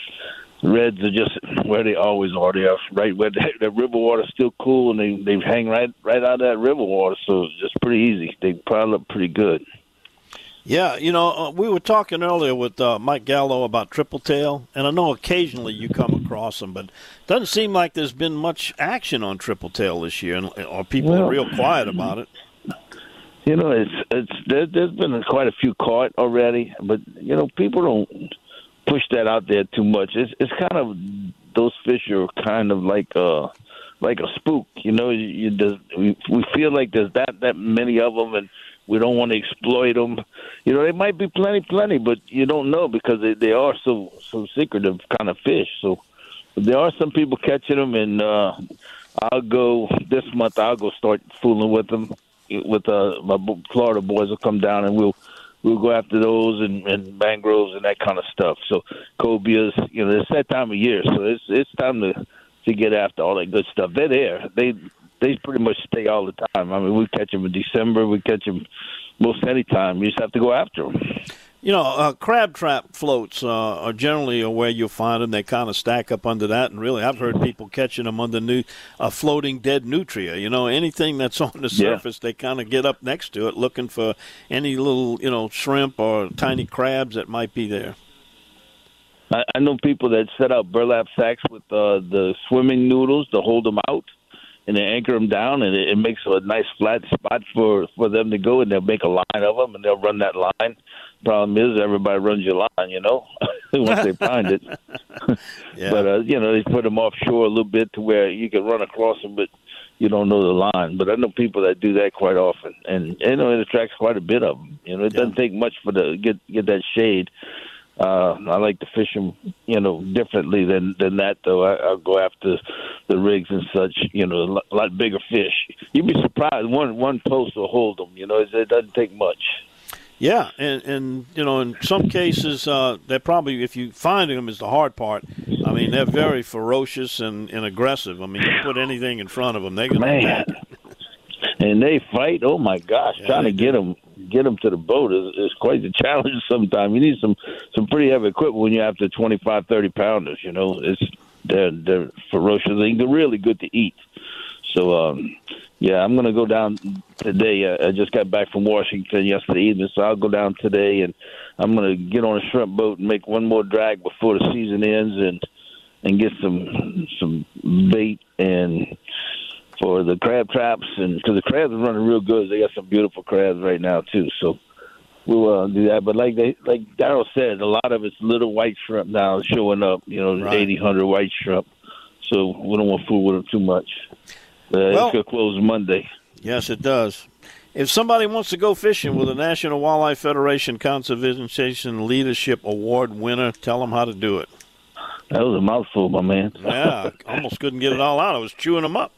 reds are just where they always are. They are right where the, the river water's still cool, and they, they hang right right out of that river water, so it's just pretty easy. They pile up pretty good. Yeah, you know, uh, we were talking earlier with uh, Mike Gallo about triple tail, and I know occasionally you come across them, but it doesn't seem like there's been much action on triple tail this year, and, or people well, are real quiet about it. You know, it's it's there, there's been quite a few caught already, but, you know, people don't push that out there too much. It's it's kind of, those fish are kind of like a, like a spook, you know. You, you just, we, we feel like there's that, that many of them, and we don't want to exploit them. You know, there might be plenty, plenty, but you don't know because they, they are so so secretive kind of fish. So there are some people catching them, and uh, I'll go this month. I'll go start fooling with them. With uh, my Florida boys will come down, and we'll we'll go after those and, and mangroves and that kind of stuff. So cobias, you know, it's that time of year, so it's it's time to to get after all that good stuff. They're there. They they pretty much stay all the time. I mean, we catch them in December. We catch them most any time. You just have to go after them. You know, uh, crab trap floats uh, are generally where you'll find them. They kind of stack up under that, and really, I've heard people catching them under new, uh, floating dead nutria. You know, anything that's on the surface, yeah. They kind of get up next to it, looking for any little, you know, shrimp or tiny crabs that might be there. I, I know people that set up burlap sacks with uh, the swimming noodles to hold them out, and they anchor them down, and it, it makes a nice flat spot for, for them to go, and they'll make a line of them, and they'll run that line. Problem is, everybody runs your line, you know, once they find it. Yeah. But, uh, you know, they put them offshore a little bit to where you can run across them, but you don't know the line. But I know people that do that quite often, and, you know, it attracts quite a bit of them. You know, it yeah. doesn't take much for the get get that shade. Uh, I like to fish them, you know, differently than, than that, though. I, I'll go after the rigs and such, you know, a lot, a lot bigger fish. You'd be surprised. One one post will hold them, you know. It, it doesn't take much. Yeah, and, and you know, in some cases, uh, they're probably, if you finding them is the hard part. I mean, they're very ferocious and, and aggressive. I mean, you put anything in front of them, they're going to attack it. And they fight. Oh my gosh, yeah, trying to get them get them to the boat is, is quite the challenge. Sometimes you need some some pretty heavy equipment when you're after twenty-five, thirty pounders. You know, it's they're they're ferocious. They're really good to eat. So um, yeah, I'm going to go down today. I just got back from Washington yesterday evening, so I'll go down today, and I'm going to get on a shrimp boat and make one more drag before the season ends, and and get some some bait and for the crab traps, and because the crabs are running real good. They got some beautiful crabs right now too. So we'll uh, do that. But like they like Darryl said, a lot of it's little white shrimp now showing up. You know, right. eighty, one hundred white shrimp. So we don't want to fool with them too much. Uh, well, it's going to close Monday. Yes, it does. If somebody wants to go fishing with a National Wildlife Federation Conservation Leadership Award winner, tell them how to do it. That was a mouthful, my man. Yeah, I almost couldn't get it all out. I was chewing them up.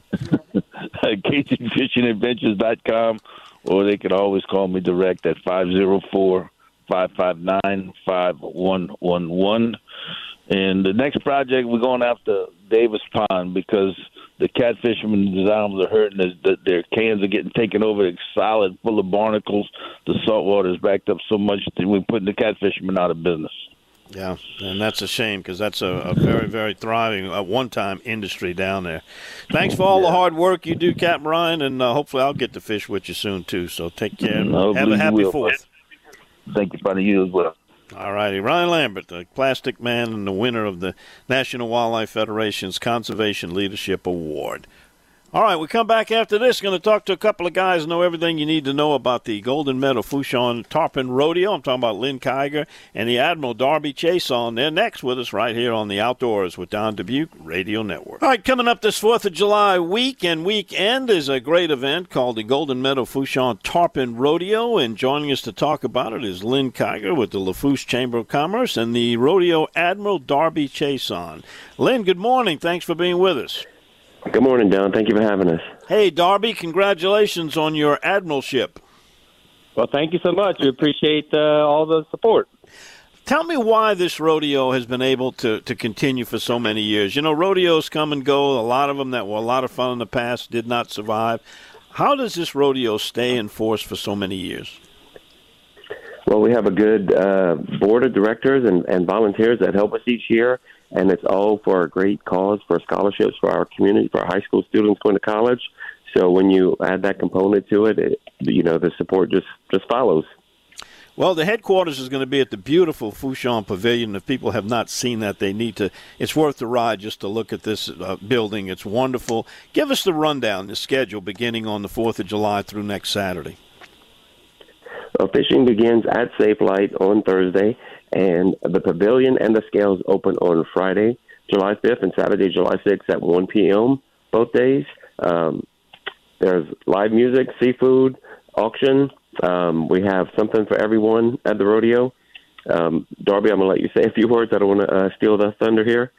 Cajun Fishing Adventures dot com, or they can always call me direct at five oh four, five five nine, five one one one. And the next project, we're going after Davis Pond because the catfishermen and designs are hurting. Their, their cans are getting taken over. It's solid, full of barnacles. The salt water is backed up so much that we're putting the catfishermen out of business. Yeah, and that's a shame because that's a, a very, very thriving, uh, one-time industry down there. Thanks for all yeah. the hard work you do, Captain Ryan, and uh, hopefully I'll get to fish with you soon, too. So take care. No, Have a happy fourth. Thank you, buddy. You as well. All righty. Ryan Lambert, the plastic man and the winner of the National Wildlife Federation's Conservation Leadership Award. All right, we come back after this. Going to talk to a couple of guys who know everything you need to know about the Golden Meadow Fouchon Tarpon Rodeo. I'm talking about Lynn Kiger and the Admiral Darby Chason. They're next with us right here on the Outdoors with Don Dubuque Radio Network. All right, coming up this fourth of July week and weekend is a great event called the Golden Meadow Fouchon Tarpon Rodeo, and joining us to talk about it is Lynn Kiger with the Lafourche Chamber of Commerce and the Rodeo Admiral Darby Chason. Lynn, good morning. Thanks for being with us. Good morning, Don. Thank you for having us. Hey, Darby, congratulations on your admiralship. Well, thank you so much. We appreciate uh, all the support. Tell me why this rodeo has been able to, to continue for so many years. You know, rodeos come and go. A lot of them that were a lot of fun in the past did not survive. How does this rodeo stay in force for so many years? Well, we have a good uh, board of directors and, and volunteers that help us each year, and it's all for a great cause, for scholarships for our community, for our high school students going to college. So when you add that component to it, it you know, the support just, just follows. Well, the headquarters is going to be at the beautiful Fouchon Pavilion. If people have not seen that, they need to. It's worth the ride just to look at this uh, building. It's wonderful. Give us the rundown, the schedule beginning on the fourth of July through next Saturday. Well, fishing begins at Safe Light on Thursday, and the pavilion and the scales open on Friday, July fifth, and Saturday, July sixth at one p.m. both days. Um, there's live music, seafood, auction. Um, we have something for everyone at the rodeo. Um, Darby, I'm going to let you say a few words. I don't want to uh, steal the thunder here.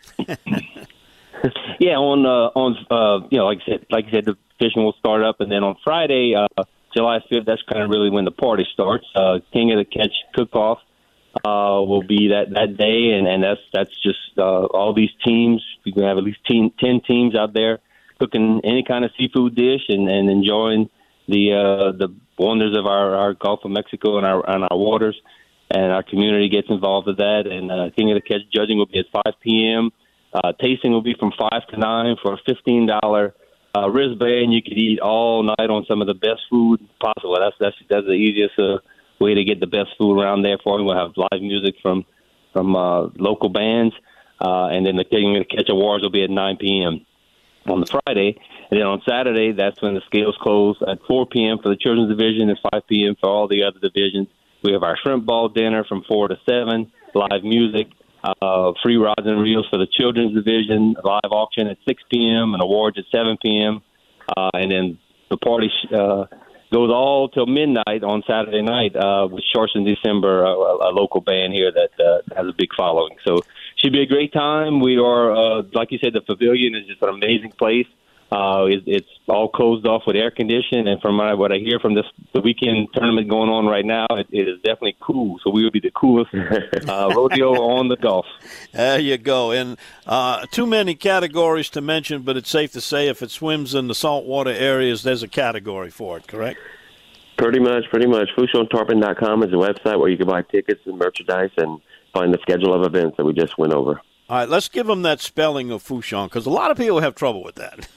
yeah, on uh, on uh, you know, like I said, like I said, the fishing will start up, and then on Friday, uh, July fifth, that's kind of really when the party starts. Uh, King of the Catch cook-off uh, will be that, that day, and, and that's that's just uh, all these teams. We're going to have at least ten, ten teams out there cooking any kind of seafood dish and, and enjoying the uh, the wonders of our, our Gulf of Mexico and our and our waters. And our community gets involved with that. And uh, King of the Catch judging will be at five p.m. Uh, tasting will be from five to nine for a fifteen dollars uh, wristband. You could eat all night on some of the best food possible. That's that's that's the easiest uh, way to get the best food around there for you. We'll have live music from from uh, local bands, uh, and then the King of the Catch Awards will be at nine p.m. on the Friday. And then on Saturday, that's when the scales close at four p.m. for the children's division and five p.m. for all the other divisions. We have our shrimp ball dinner from four to seven, live music, uh, free rods and reels for the children's division, live auction at six p.m. and awards at seven p.m. Uh, and then the party uh, goes all till midnight on Saturday night uh, with Shorts in December, a, a local band here that uh, has a big following. So should be a great time. We are, uh, like you said, the pavilion is just an amazing place. Uh, it, it's all closed off with air conditioning, and from my, what I hear from this the weekend tournament going on right now, it, it is definitely cool. So we will be the coolest uh, rodeo on the Gulf. There you go. And uh, too many categories to mention, but it's safe to say if it swims in the saltwater areas, there's a category for it, correct? Pretty much, pretty much. Fouchon Tarpon dot com is a website where you can buy tickets and merchandise and find the schedule of events that we just went over. All right, let's give them that spelling of Fouchon, because a lot of people have trouble with that.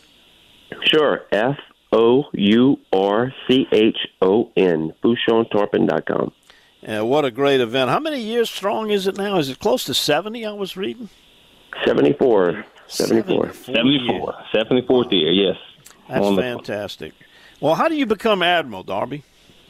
Sure, F O U R C H O N, Fouchon Tarpon dot com. Yeah, what a great event. How many years strong is it now? Is it close to seventy, I was reading? seventy-four. seventy-four. seventy-four. seventy-fourth year, yes. That's fantastic. Well, how do you become Admiral, Darby?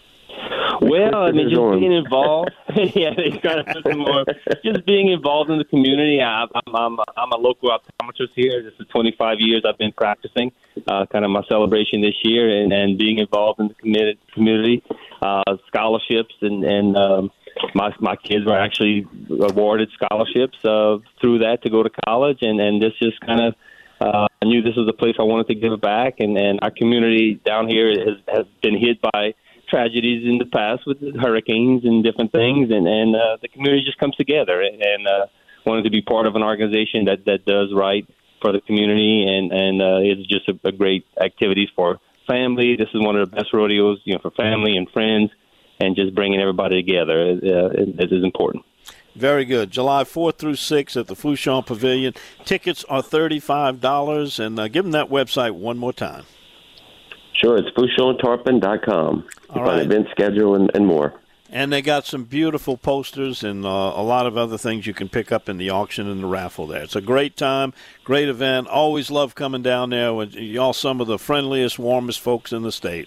Well, I mean, just being involved. yeah, they kind of put some more. Just being involved in the community. I, I'm, I'm, I'm a local optometrist here. This is twenty-five years I've been practicing. Uh, kind of my celebration this year, and, and being involved in the community. community uh, scholarships, and and um, my my kids were actually awarded scholarships uh, through that to go to college, and and this just kind of. Uh, I knew this was a place I wanted to give back, and, and our community down here has, has been hit by tragedies in the past with hurricanes and different things, and, and uh, the community just comes together, and, and uh, wanted to be part of an organization that, that does right for the community, and, and uh, it's just a, a great activities for family. This is one of the best rodeos, you know, for family and friends, and just bringing everybody together uh, is, is important. Very good. July fourth through sixth at the Fouchon Pavilion. Tickets are thirty-five dollars, and uh, give them that website one more time. Sure, it's Fouchon Tarpon dot com. You All find right. event schedule and, and more. And they got some beautiful posters and uh, a lot of other things you can pick up in the auction and the raffle there. It's a great time, great event. Always love coming down there with y'all, some of the friendliest, warmest folks in the state.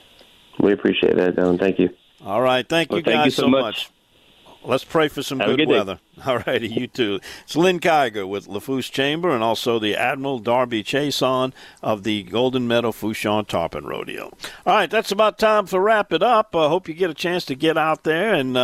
We appreciate that, Don. Thank you. All right. Thank you well, guys thank you so, so much. much. Let's pray for some Have a good, good day. weather. All righty, you too. It's Lynn Kiger with Lafourche Chamber and also the Admiral Darby Chason of the Golden Meadow Fouchon Tarpon Rodeo. All right, that's about time to wrap it up. I uh, hope you get a chance to get out there and uh,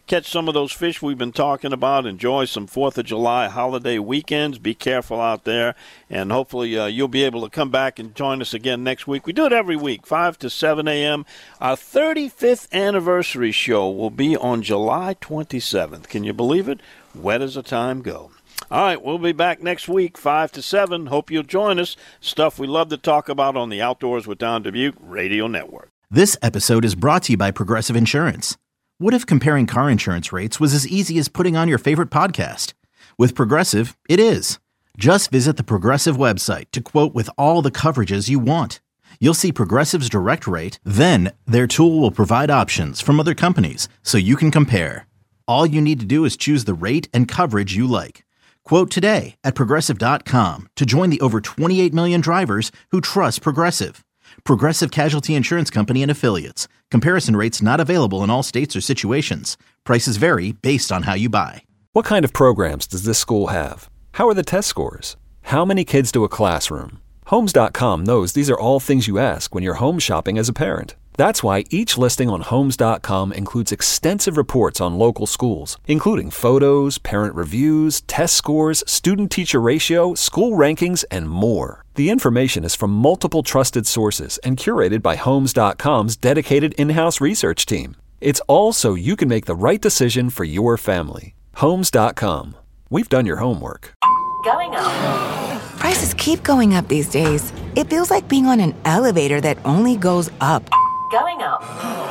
catch some of those fish we've been talking about. Enjoy some fourth of July holiday weekends. Be careful out there, and hopefully uh, you'll be able to come back and join us again next week. We do it every week, five to seven a.m. Our thirty-fifth anniversary show will be on July twenty-seventh. Can you believe it? Where does the time go? All right, we'll be back next week, five to seven. Hope you'll join us. Stuff we love to talk about on the Outdoors with Don Dubuque Radio Network. This episode is brought to you by Progressive Insurance. What if comparing car insurance rates was as easy as putting on your favorite podcast? With Progressive, it is. Just visit the Progressive website to quote with all the coverages you want. You'll see Progressive's direct rate, then their tool will provide options from other companies so you can compare. All you need to do is choose the rate and coverage you like. Quote today at Progressive dot com to join the over twenty-eight million drivers who trust Progressive. Progressive Casualty Insurance Company and Affiliates. Comparison rates not available in all states or situations. Prices vary based on how you buy. What kind of programs does this school have? How are the test scores? How many kids do a classroom? Homes dot com knows these are all things you ask when you're home shopping as a parent. That's why each listing on Homes dot com includes extensive reports on local schools, including photos, parent reviews, test scores, student-teacher ratio, school rankings, and more. The information is from multiple trusted sources and curated by Homes dot com's dedicated in-house research team. It's all so you can make the right decision for your family. Homes dot com. We've done your homework. Going up. Prices keep going up these days. It feels like being on an elevator that only goes up. Going up.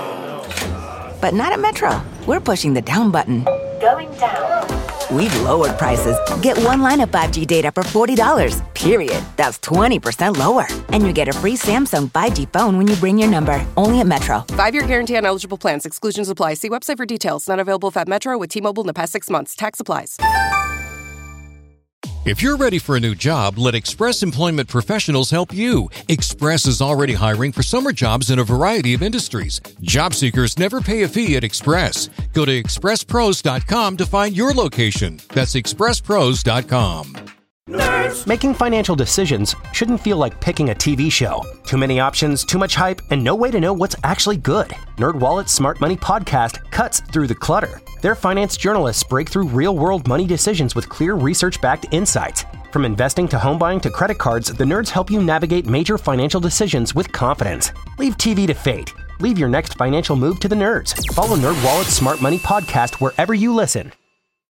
But not at Metro. We're pushing the down button. Going down. We've lowered prices. Get one line of five G data for forty dollars, period. That's twenty percent lower. And you get a free Samsung five G phone when you bring your number. Only at Metro. Five-year guarantee on eligible plans. Exclusions apply. See website for details. Not available at Metro with T-Mobile in the past six months. Tax applies. If you're ready for a new job, let Express Employment Professionals help you. Express is already hiring for summer jobs in a variety of industries. Job seekers never pay a fee at Express. Go to express pros dot com to find your location. That's express pros dot com. Nerds. Making financial decisions shouldn't feel like picking a T V show. Too many options, too much hype, and no way to know what's actually good. NerdWallet's Smart Money Podcast cuts through the clutter. Their finance journalists break through real-world money decisions with clear research-backed insights. From investing to home buying to credit cards, the nerds help you navigate major financial decisions with confidence. Leave T V to fate. Leave your next financial move to the nerds. Follow NerdWallet's Smart Money Podcast wherever you listen.